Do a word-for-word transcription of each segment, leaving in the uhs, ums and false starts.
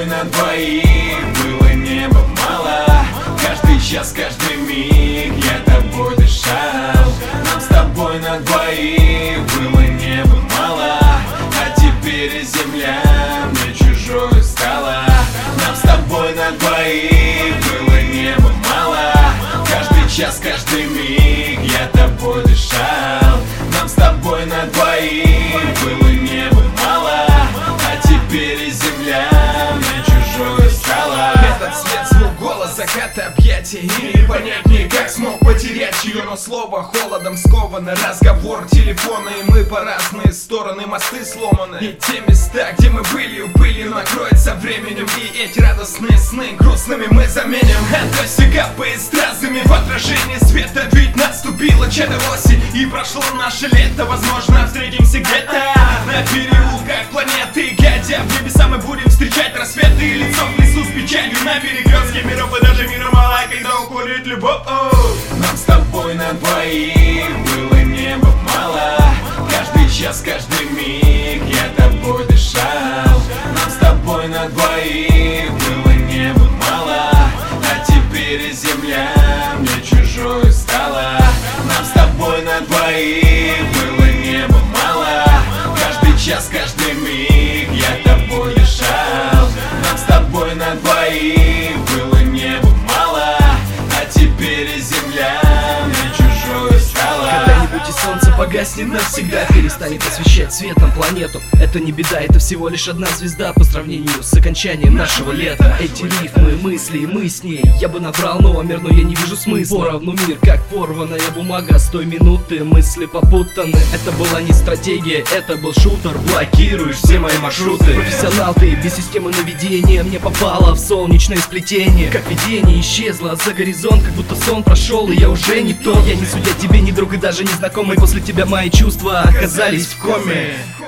тобой на двоих было неба мало. Каждый час, каждый миг я тобой дышал. Нам с тобой на двоих было неба мало, а теперь и земля мне чужой стала. Нам с тобой на двоих было неба мало. Каждый час, каждый миг я тобой дышал. Нам с тобой на двоих было неба мало, а теперь и земля мне чужой стала. Этот свет, звук, голос, закат, объятия, и не понять никак смог потерять ее. Но слово холодом сковано, разговор телефона, и мы по разные стороны, мосты сломаны. И те места, где мы были, убыли, накроет со временем. И эти радостные сны грустными мы заменим. От дождика поезд разными в отражении света. Ведь наступила чья-то осень, и прошло наше лето. Возможно, встретимся где-то на переулках планеты, глядя в небеса мы будем встречать рассветы. И лицо в лесу с печалью на перекрестке миров, и даже мира мало, когда уходит любовь. Нам с тобой на двоих было неба мало. Каждый час, каждый миг я тобой дышал. Нам с тобой на двоих было неба мало, а теперь и земля мне чужой стала. Нам с тобой на двоих было неба мало. Каждый час, каждый миг я тобой дышал. Нам с тобой на двоих было неба мало, а теперь и земля мне чужой стала. Когда-нибудь и солнце погаснет навсегда, перестанет освещать светом планету. Это не беда, это всего лишь одна звезда по сравнению с окончанием нашего лета. Эти рифмы, мысли, и мы с ней. Я бы набрал номер, но я не вижу смысла. Поровну мир, как порванная бумага. С той минуты мысли попутаны. Это была не стратегия, это был шутер. Блокируешь все мои маршруты. Профессионал ты, без системы наведения. Мне попало в солнечное сплетение. Как видение исчезло за горизонт, как будто сон прошел, и я уже не тот. Я не судья тебе, не друг и даже не знакомый. После тебя мои чувства оказались в коме.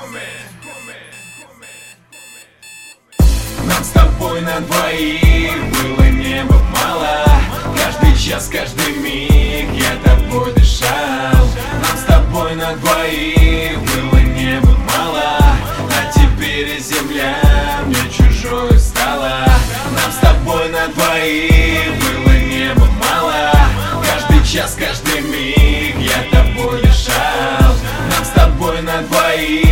Нам с тобой на двоих было неба мало. Каждый час, каждый миг я тобой дышал. Нам с тобой на двоих было неба мало, а теперь и земля мне чужой стала. Нам с тобой на двоих было неба мало. Каждый час, каждый миг я тобой дышал. Нам с тобой на двоих